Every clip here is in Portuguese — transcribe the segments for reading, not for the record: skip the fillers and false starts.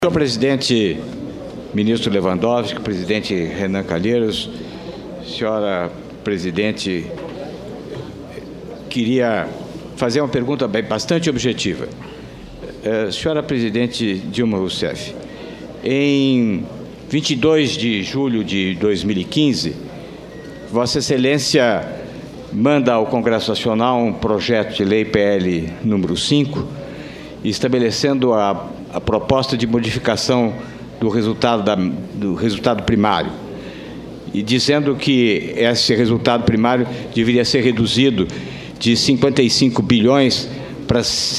Senhor presidente, ministro Lewandowski, presidente Renan Calheiros, senhora presidente, queria fazer uma pergunta bastante objetiva. Senhora presidente Dilma Rousseff, em 22 de julho de 2015, Vossa Excelência manda ao Congresso Nacional um projeto de lei PL número 5, estabelecendo a proposta de modificação do resultado primário e dizendo que esse resultado primário deveria ser reduzido de 55 bilhões para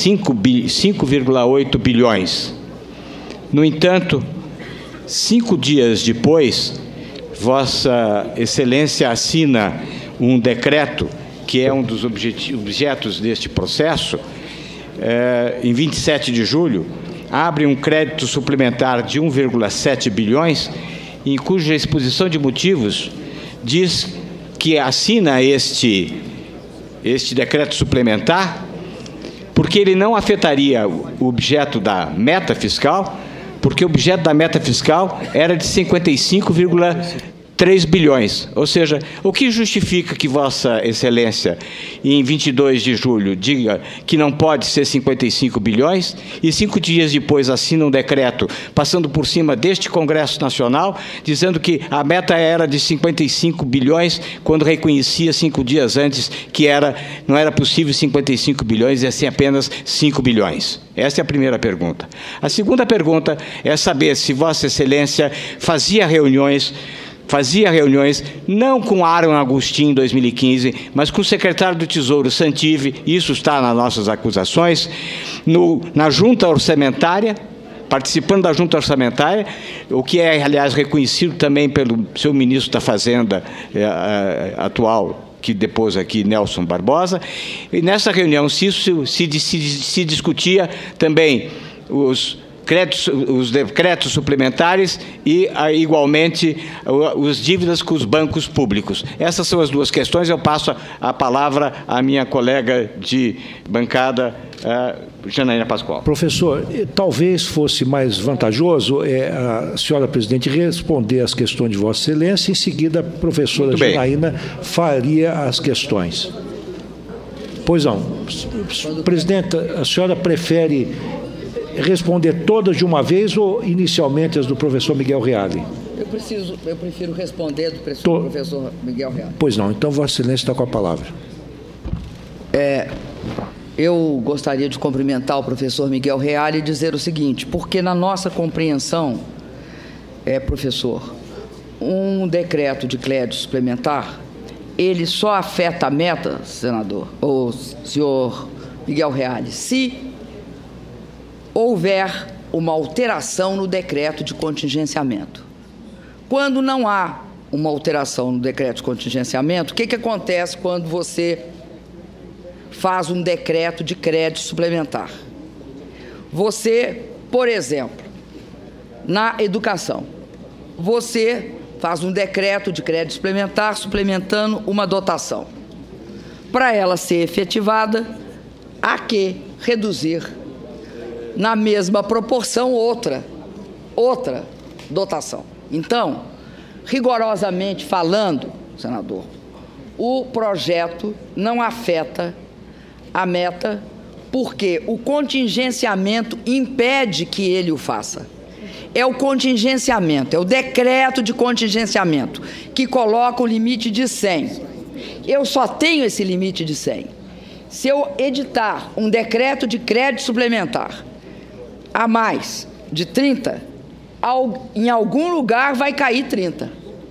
5,8 bilhões. No entanto, 5 dias depois, Vossa Excelência assina um decreto, que é um dos objetos deste processo, em 27 de julho, abre um crédito suplementar de 1,7 bilhões, em cuja exposição de motivos diz que assina este decreto suplementar porque ele não afetaria o objeto da meta fiscal, porque o objeto da meta fiscal era de 55,3 bilhões. Ou seja, o que justifica que Vossa Excelência, em 22 de julho, diga que não pode ser 55 bilhões e 5 dias depois assina um decreto, passando por cima deste Congresso Nacional, dizendo que a meta era de 55 bilhões, quando reconhecia 5 dias antes que não era possível 55 bilhões e assim apenas 5 bilhões? Essa é a primeira pergunta. A segunda pergunta é saber se Vossa Excelência fazia reuniões não com Aaron Agostinho em 2015, mas com o secretário do Tesouro, Santive, isso está nas nossas acusações, na junta orçamentária, participando da junta orçamentária, o que é, aliás, reconhecido também pelo seu ministro da Fazenda atual, que depôs aqui, Nelson Barbosa, e nessa reunião se discutia também os decretos suplementares e, igualmente, as dívidas com os bancos públicos. Essas são as duas questões. Eu passo a palavra à minha colega de bancada, Janaína Pascoal. Professor, talvez fosse mais vantajoso a senhora presidente responder as questões de Vossa Excelência, em seguida a professora Janaína faria as questões. Pois não. Presidenta, a senhora prefere responder todas de uma vez ou inicialmente as do professor Miguel Reale? Eu prefiro responder do professor Miguel Reale. Pois não, então Vossa Excelência está com a palavra. Eu gostaria de cumprimentar o professor Miguel Reale e dizer o seguinte, porque na nossa compreensão, professor, um decreto de crédito suplementar, ele só afeta a meta, senador, ou senhor Miguel Reale, se houver uma alteração no decreto de contingenciamento. Quando não há uma alteração no decreto de contingenciamento, o que acontece quando você faz um decreto de crédito suplementar? Você, por exemplo, na educação, você faz um decreto de crédito suplementar suplementando uma dotação. Para ela ser efetivada, há que reduzir na mesma proporção outra dotação. Então, rigorosamente falando, senador, o projeto não afeta a meta porque o contingenciamento impede que ele o faça. É o contingenciamento, é o decreto de contingenciamento que coloca o limite de 100. Eu só tenho esse limite de 100. Se eu editar um decreto de crédito suplementar a mais de 30, em algum lugar vai cair 30.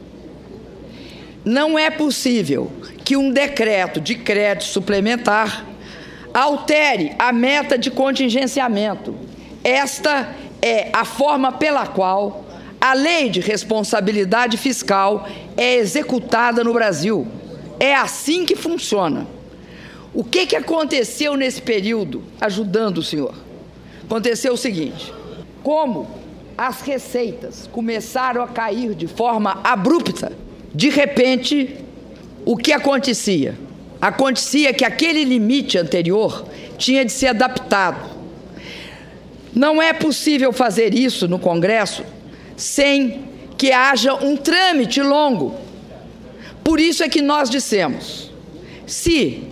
Não é possível que um decreto de crédito suplementar altere a meta de contingenciamento. Esta é a forma pela qual a lei de responsabilidade fiscal é executada no Brasil. É assim que funciona. O que aconteceu nesse período, ajudando o senhor? Aconteceu o seguinte, como as receitas começaram a cair de forma abrupta, de repente, o que acontecia? Acontecia que aquele limite anterior tinha de ser adaptado. Não é possível fazer isso no Congresso sem que haja um trâmite longo. Por isso é que nós dissemos, se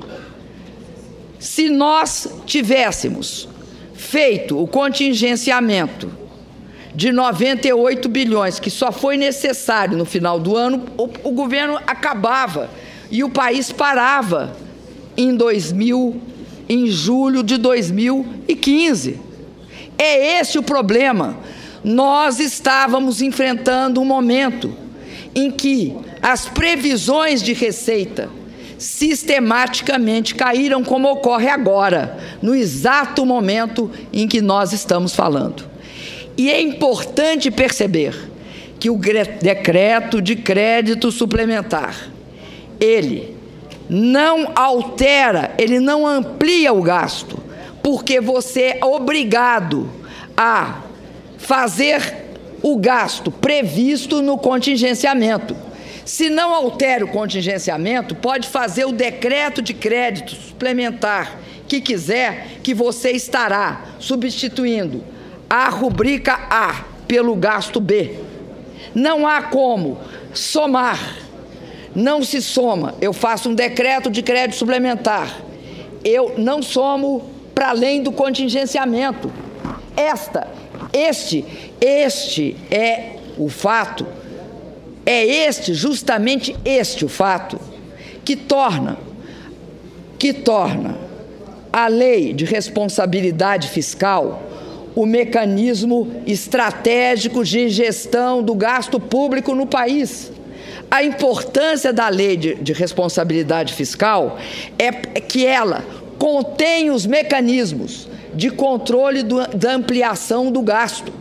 nós tivéssemos feito o contingenciamento de 98 bilhões, que só foi necessário no final do ano, o governo acabava e o país parava em julho de 2015. É esse o problema. Nós estávamos enfrentando um momento em que as previsões de receita sistematicamente caíram, como ocorre agora, no exato momento em que nós estamos falando. E é importante perceber que o decreto de crédito suplementar, ele não altera, ele não amplia o gasto, porque você é obrigado a fazer o gasto previsto no contingenciamento. Se não altera o contingenciamento, pode fazer o decreto de crédito suplementar que quiser, que você estará substituindo a rubrica A pelo gasto B. Não há como somar, não se soma. Eu faço um decreto de crédito suplementar, eu não somo para além do contingenciamento. Este é o fato, justamente este o fato que torna a lei de responsabilidade fiscal o mecanismo estratégico de gestão do gasto público no país. A importância da lei de responsabilidade fiscal é que ela contém os mecanismos de controle da ampliação do gasto.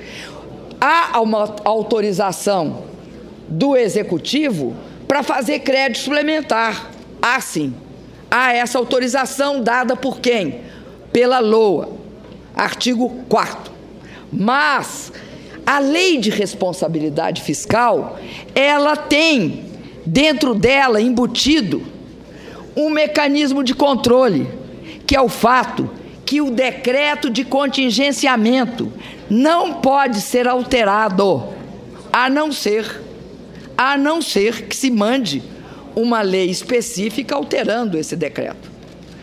Há uma autorização do Executivo para fazer crédito suplementar. Há sim. Há essa autorização dada por quem? Pela LOA, artigo 4º. Mas a lei de responsabilidade fiscal, ela tem dentro dela embutido um mecanismo de controle, que é o fato que o decreto de contingenciamento não pode ser alterado, a não ser que se mande uma lei específica alterando esse decreto.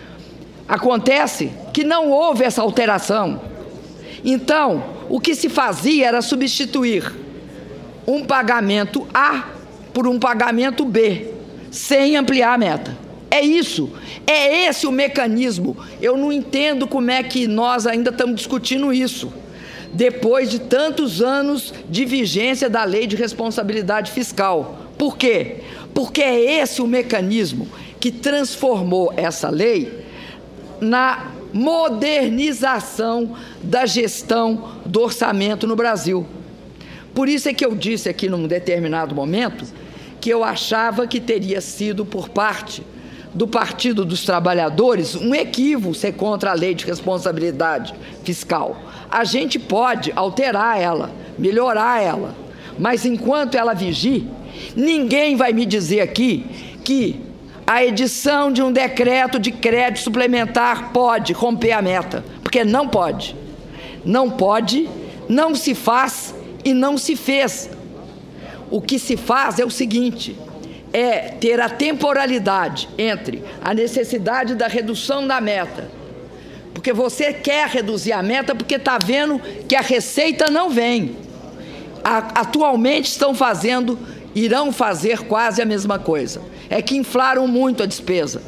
Acontece que não houve essa alteração. Então, o que se fazia era substituir um pagamento A por um pagamento B, sem ampliar a meta. É isso, é esse o mecanismo. Eu não entendo como é que nós ainda estamos discutindo isso, depois de tantos anos de vigência da lei de responsabilidade fiscal. Por quê? Porque é esse o mecanismo que transformou essa lei na modernização da gestão do orçamento no Brasil. Por isso é que eu disse aqui num determinado momento que eu achava que teria sido por parte do Partido dos Trabalhadores um equívoco ser contra a lei de responsabilidade fiscal. A gente pode alterar ela, melhorar ela, mas enquanto ela vigie, ninguém vai me dizer aqui que a edição de um decreto de crédito suplementar pode romper a meta, porque não pode. Não pode, não se faz e não se fez. O que se faz é o seguinte: é ter a temporalidade entre a necessidade da redução da meta, porque você quer reduzir a meta porque está vendo que a receita não vem. Atualmente irão fazer quase a mesma coisa, é que inflaram muito a despesa.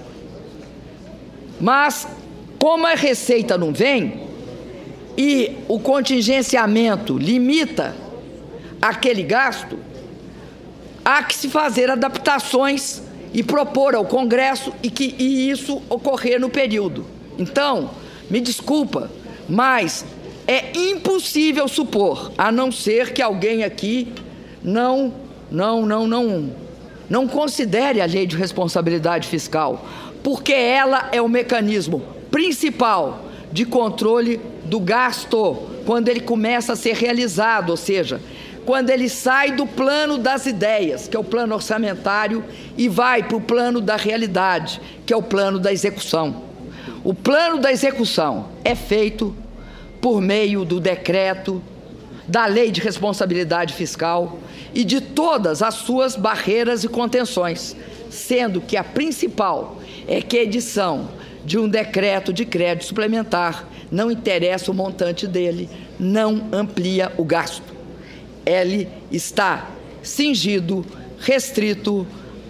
Mas, como a receita não vem e o contingenciamento limita aquele gasto, há que se fazer adaptações e propor ao Congresso e isso ocorrer no período. Então, me desculpa, mas é impossível supor, a não ser que alguém aqui não considere a lei de responsabilidade fiscal, porque ela é o mecanismo principal de controle do gasto quando ele começa a ser realizado, ou seja, quando ele sai do plano das ideias, que é o plano orçamentário, e vai para o plano da realidade, que é o plano da execução. O plano da execução é feito por meio do decreto, da Lei de Responsabilidade Fiscal e de todas as suas barreiras e contenções, sendo que a principal é que a edição de um decreto de crédito suplementar não interessa o montante dele, não amplia o gasto. Ele está cingido, restrito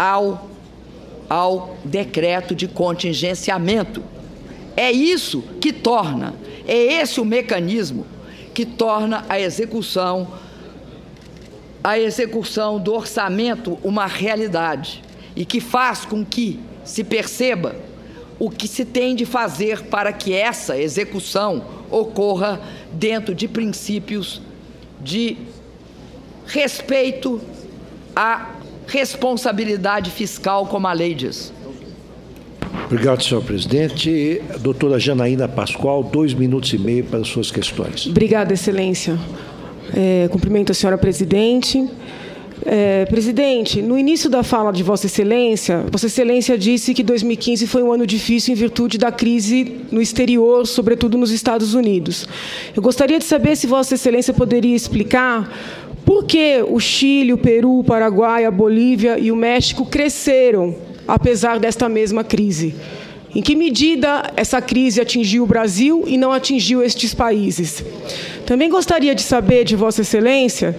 ao decreto de contingenciamento. É isso que torna, é esse o mecanismo que torna a execução do orçamento uma realidade e que faz com que se perceba o que se tem de fazer para que essa execução ocorra dentro de princípios de respeito à responsabilidade fiscal, como a lei diz. Obrigado, senhor presidente. Doutora Janaína Pascoal, 2 minutos e meio para as suas questões. Obrigada, excelência. Cumprimento a senhora presidente. Presidente, no início da fala de Vossa Excelência disse que 2015 foi um ano difícil em virtude da crise no exterior, sobretudo nos Estados Unidos. Eu gostaria de saber se Vossa Excelência poderia explicar por que o Chile, o Peru, o Paraguai, a Bolívia e o México cresceram, apesar desta mesma crise. Em que medida essa crise atingiu o Brasil e não atingiu estes países? Também gostaria de saber de Vossa Excelência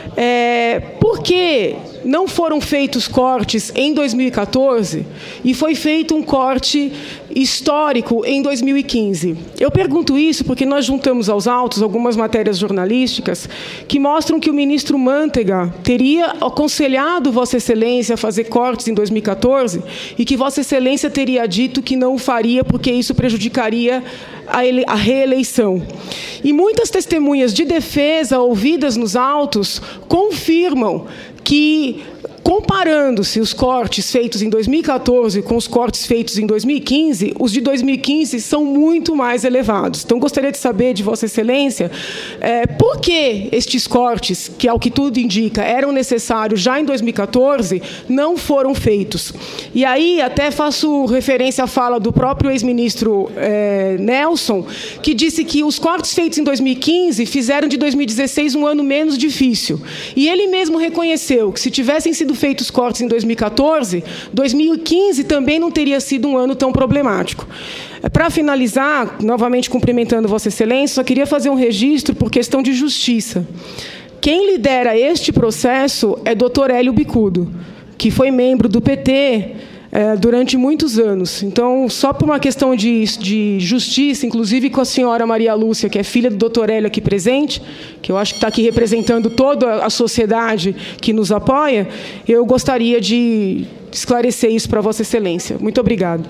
por que não foram feitos cortes em 2014 e foi feito um corte histórico em 2015. Eu pergunto isso porque nós juntamos aos autos algumas matérias jornalísticas que mostram que o ministro Mantega teria aconselhado Vossa Excelência a fazer cortes em 2014 e que Vossa Excelência teria dito que não o faria porque isso prejudicaria a reeleição. E muitas testemunhas de defesa ouvidas nos autos confirmam que, comparando-se os cortes feitos em 2014 com os cortes feitos em 2015, os de 2015 são muito mais elevados. Então, gostaria de saber de Vossa Excelência por que estes cortes, que ao que tudo indica eram necessários já em 2014, não foram feitos. E aí até faço referência à fala do próprio ex-ministro Nelson, que disse que os cortes feitos em 2015 fizeram de 2016 um ano menos difícil. E ele mesmo reconheceu que se tivessem sido feitos cortes em 2014, 2015 também não teria sido um ano tão problemático. Para finalizar, novamente cumprimentando Vossa Excelência, só queria fazer um registro por questão de justiça. Quem lidera este processo é Dr. Hélio Bicudo, que foi membro do PT durante muitos anos. Então, só por uma questão de justiça, inclusive com a senhora Maria Lúcia, que é filha do doutor Hélio aqui presente, que eu acho que está aqui representando toda a sociedade que nos apoia, eu gostaria de esclarecer isso para Vossa Excelência. Muito obrigado.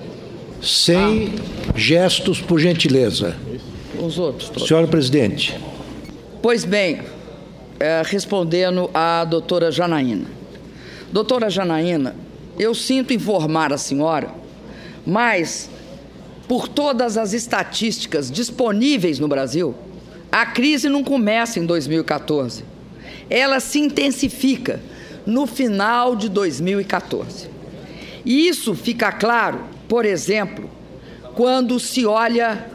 Sem gestos, por gentileza. Os outros. Senhora presidente. Pois bem, respondendo à doutora Janaína. Doutora Janaína, eu sinto informar a senhora, mas, por todas as estatísticas disponíveis no Brasil, a crise não começa em 2014. Ela se intensifica no final de 2014. E isso fica claro, por exemplo, quando se olha,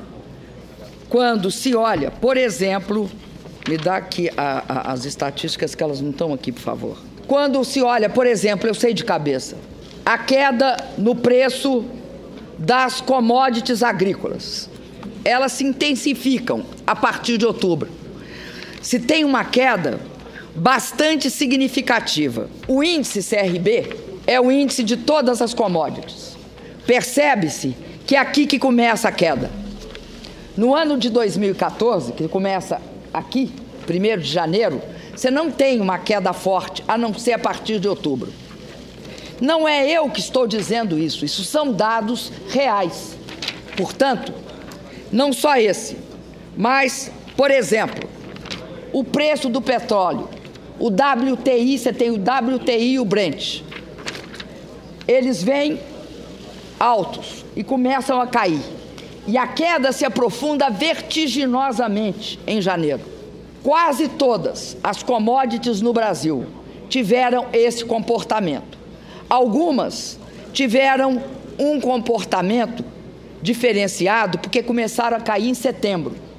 por exemplo, me dá aqui as estatísticas que elas não estão aqui, por favor. Quando se olha, por exemplo, eu sei de cabeça, a queda no preço das commodities agrícolas. Elas se intensificam a partir de outubro. Se tem uma queda bastante significativa. O índice CRB é o índice de todas as commodities. Percebe-se que é aqui que começa a queda. No ano de 2014, que começa aqui, 1º de janeiro, você não tem uma queda forte, a não ser a partir de outubro. Não é eu que estou dizendo isso são dados reais. Portanto, não só esse, mas, por exemplo, o preço do petróleo, o WTI, você tem o WTI e o Brent. Eles vêm altos e começam a cair. E a queda se aprofunda vertiginosamente em janeiro. Quase todas as commodities no Brasil tiveram esse comportamento. Algumas tiveram um comportamento diferenciado porque começaram a cair em setembro.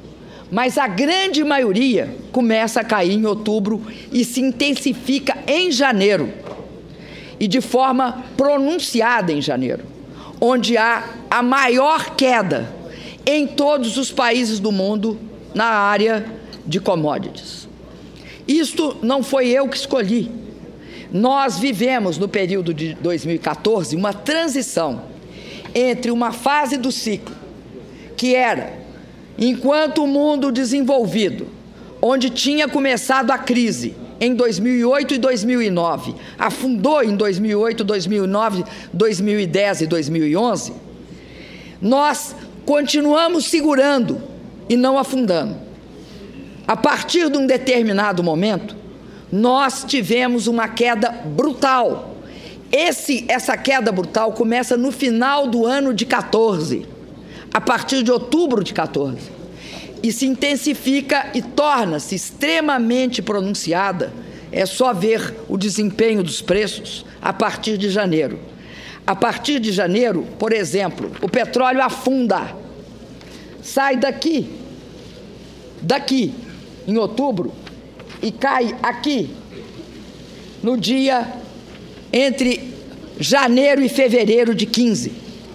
mas a grande maioria começa a cair em outubro e se intensifica em janeiro, e de forma pronunciada em janeiro, onde há a maior queda em todos os países do mundo na área de commodities. Isto não foi eu que escolhi. Nós vivemos, no período de 2014, uma transição entre uma fase do ciclo, que era, enquanto o mundo desenvolvido, onde tinha começado a crise em 2008 e 2009, afundou em 2008, 2009, 2010 e 2011, nós continuamos segurando e não afundando. A partir de um determinado momento, nós tivemos uma queda brutal. Essa queda brutal começa no final do ano de 14, a partir de outubro de 14, e se intensifica e torna-se extremamente pronunciada. É só ver o desempenho dos preços a partir de janeiro. A partir de janeiro, por exemplo, o petróleo afunda, sai daqui, em outubro, e cai aqui, no dia entre janeiro e fevereiro de 15.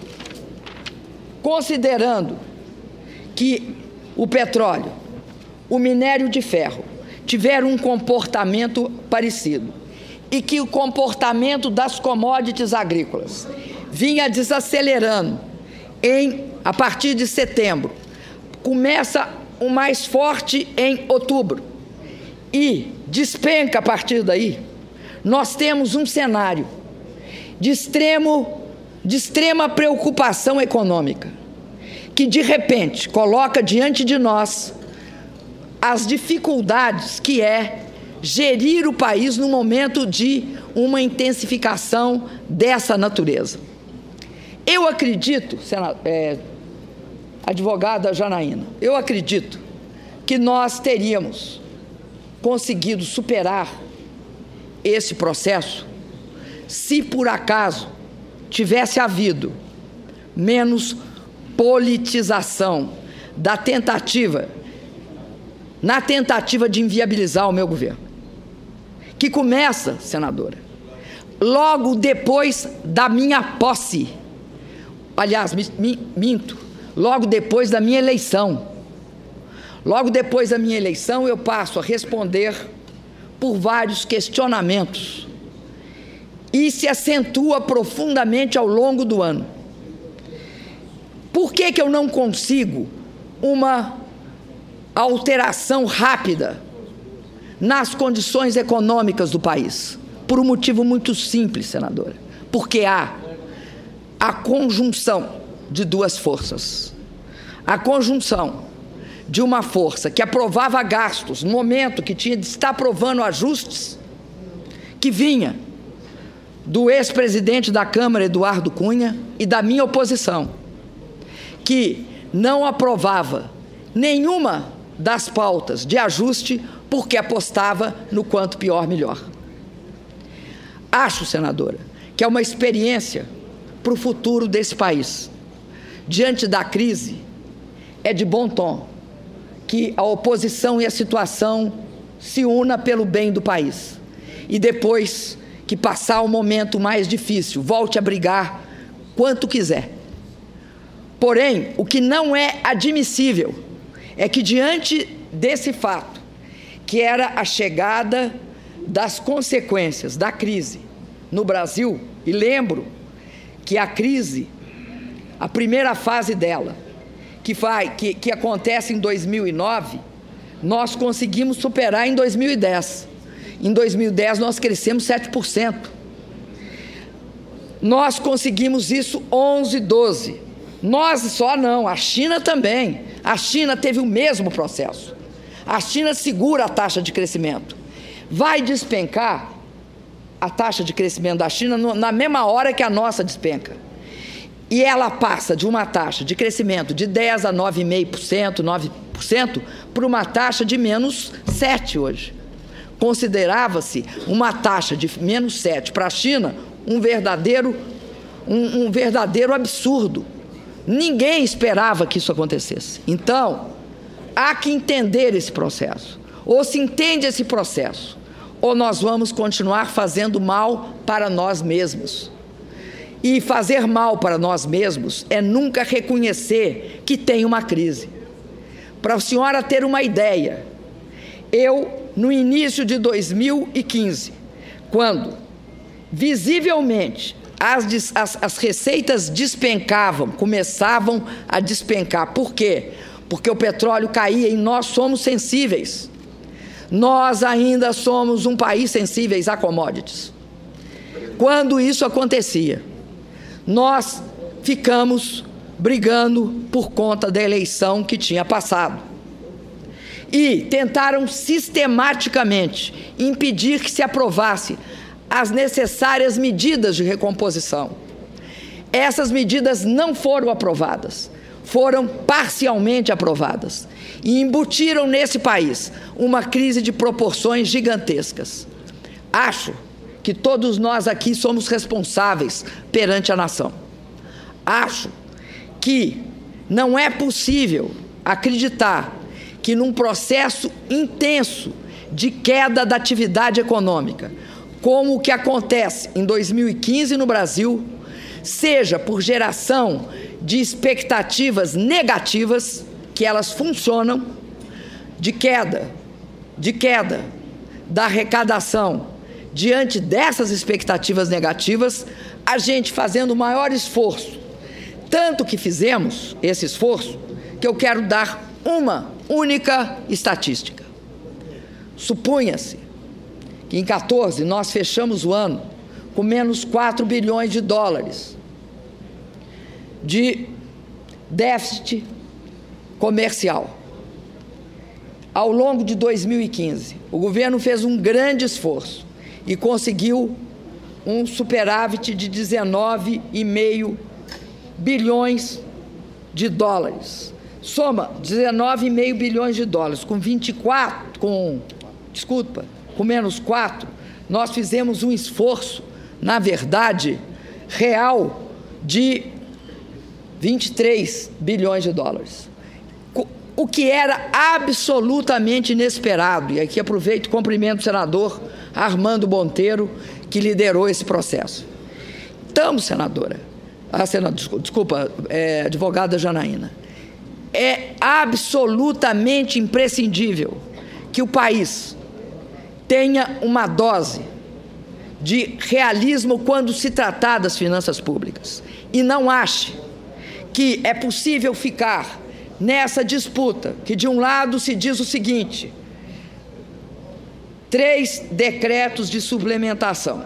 Considerando que o petróleo, o minério de ferro, tiveram um comportamento parecido, e que o comportamento das commodities agrícolas vinha desacelerando a partir de setembro, começa o mais forte em outubro e despenca a partir daí, nós temos um cenário de extrema preocupação econômica, que de repente coloca diante de nós as dificuldades que é gerir o país no momento de uma intensificação dessa natureza. Eu acredito, advogada Janaína, eu acredito que nós teríamos conseguido superar esse processo se por acaso tivesse havido menos politização na tentativa de inviabilizar o meu governo, que começa, senadora, logo depois da minha posse. Aliás, minto, logo depois da minha eleição. Logo depois da minha eleição, eu passo a responder por vários questionamentos e se acentua profundamente ao longo do ano. Por que eu não consigo uma alteração rápida nas condições econômicas do país? Por um motivo muito simples, senadora. Porque há a conjunção de duas forças. A conjunção de uma força que aprovava gastos no momento que tinha de estar aprovando ajustes, que vinha do ex-presidente da Câmara, Eduardo Cunha, e da minha oposição, que não aprovava nenhuma das pautas de ajuste porque apostava no quanto pior, melhor. Acho, senadora, que é uma experiência para o futuro desse país. Diante da crise, é de bom tom que a oposição e a situação se una pelo bem do país. E depois que passar o momento mais difícil, volte a brigar quanto quiser. Porém, o que não é admissível é que, diante desse fato, que era a chegada das consequências da crise no Brasil, e lembro que a crise, a primeira fase dela, que acontece em 2009, nós conseguimos superar em 2010. Em 2010, nós crescemos 7%. Nós conseguimos isso 11, 12. Nós só não, a China também. A China teve o mesmo processo. A China segura a taxa de crescimento. Vai despencar a taxa de crescimento da China na mesma hora que a nossa despenca. E ela passa de uma taxa de crescimento de 10% a 9,5%, 9%, para uma taxa de menos 7% hoje. Considerava-se uma taxa de menos 7% para a China um verdadeiro absurdo. Ninguém esperava que isso acontecesse. Então, há que entender esse processo. Ou se entende esse processo, ou nós vamos continuar fazendo mal para nós mesmos. E fazer mal para nós mesmos é nunca reconhecer que tem uma crise. Para a senhora ter uma ideia, eu, no início de 2015, quando visivelmente as receitas despencavam, começavam a despencar. Por quê? Porque o petróleo caía e nós somos sensíveis. Nós ainda somos um país sensíveis a commodities. Quando isso acontecia, nós ficamos brigando por conta da eleição que tinha passado. E tentaram sistematicamente impedir que se aprovasse as necessárias medidas de recomposição. Essas medidas não foram aprovadas, foram parcialmente aprovadas e embutiram nesse país uma crise de proporções gigantescas. Acho que todos nós aqui somos responsáveis perante a nação. Acho que não é possível acreditar que num processo intenso de queda da atividade econômica, como o que acontece em 2015 no Brasil, seja por geração de expectativas negativas, que elas funcionam, de queda da arrecadação. Diante dessas expectativas negativas, a gente fazendo o maior esforço, tanto que fizemos esse esforço, que eu quero dar uma única estatística. Supunha-se que em 2014 nós fechamos o ano com menos 4 bilhões de dólares de déficit comercial. Ao longo de 2015, o governo fez um grande esforço e conseguiu um superávit de 19,5 bilhões de dólares. Soma 19,5 bilhões de dólares com menos 4, nós fizemos um esforço, na verdade, real de 23 bilhões de dólares. O que era absolutamente inesperado, e aqui aproveito e cumprimento o senador Armando Monteiro, que liderou esse processo. Então, advogada Janaína, é absolutamente imprescindível que o país tenha uma dose de realismo quando se tratar das finanças públicas e não ache que é possível ficar nessa disputa, que de um lado se diz o seguinte: 3 decretos de suplementação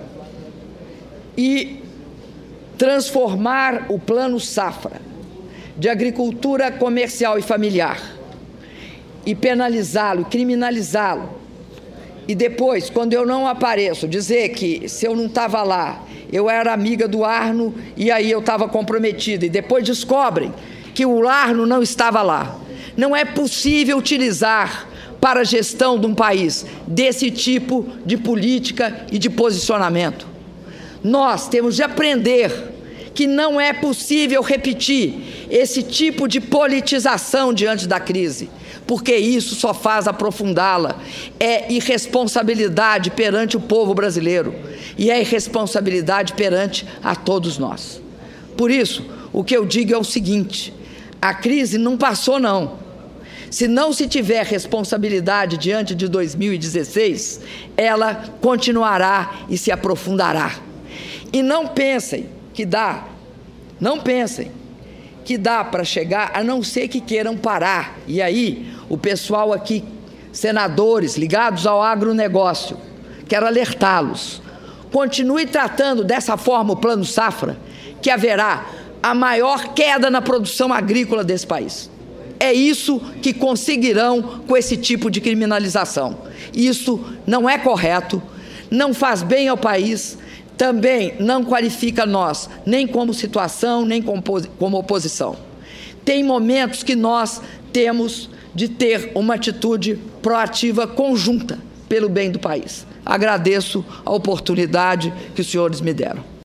e transformar o plano safra de agricultura comercial e familiar e penalizá-lo, criminalizá-lo, e depois, quando eu não apareço, dizer que se eu não estava lá, eu era amiga do Arno e aí eu estava comprometida, e depois descobrem que o Arno não estava lá. Não é possível utilizar para a gestão de um país desse tipo de política e de posicionamento. Nós temos de aprender que não é possível repetir esse tipo de politização diante da crise, porque isso só faz aprofundá-la. É irresponsabilidade perante o povo brasileiro e é irresponsabilidade perante a todos nós. Por isso, o que eu digo é o seguinte: a crise não passou, não. Se não se tiver responsabilidade diante de 2016, ela continuará e se aprofundará. E não pensem que dá para chegar, a não ser que queiram parar. E aí, o pessoal aqui, senadores ligados ao agronegócio, quero alertá-los: continue tratando dessa forma o Plano Safra, que haverá a maior queda na produção agrícola desse país. É isso que conseguirão com esse tipo de criminalização. Isso não é correto, não faz bem ao país, também não qualifica nós, nem como situação, nem como oposição. Tem momentos que nós temos de ter uma atitude proativa conjunta pelo bem do país. Agradeço a oportunidade que os senhores me deram.